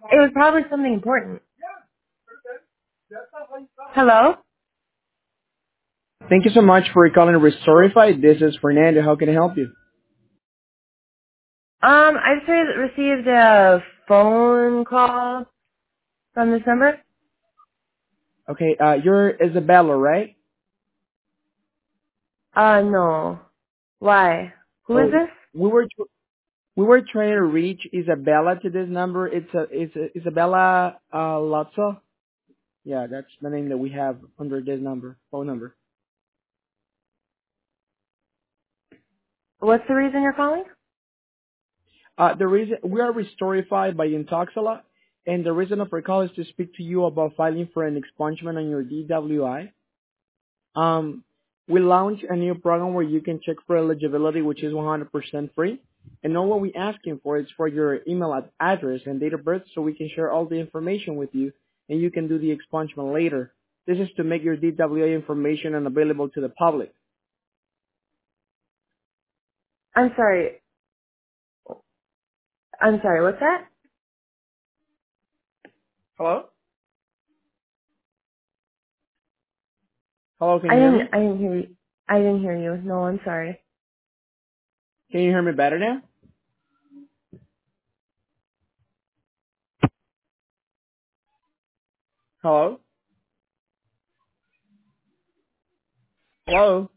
It was probably something important. Hello? Thank you so much for calling Restorify. This is Fernando. How can I help you? I just received a phone call from this number. Okay, you're Isabella, right? No. Why? Who is Oh, this? we were we were trying to reach Isabella to this number. It's Isabella Lotso. Yeah, that's the name that we have under this number, phone number. What's the reason you're calling? The reason we are Restorify by Intoxala, and the reason of our call is to speak to you about filing for an expungement on your DWI. Um, we launched a new program where you can check for eligibility, which is 100% free. And all what we're asking for is for your email address and date of birth so we can share all the information with you and you can do the expungement later. This is to make your DWA information unavailable to the public. I'm sorry. I'm sorry, what's that? Hello? Hello, can you hear me? I didn't hear you. I didn't hear you. No, I'm sorry. Can you hear me better now? Hello? Hello?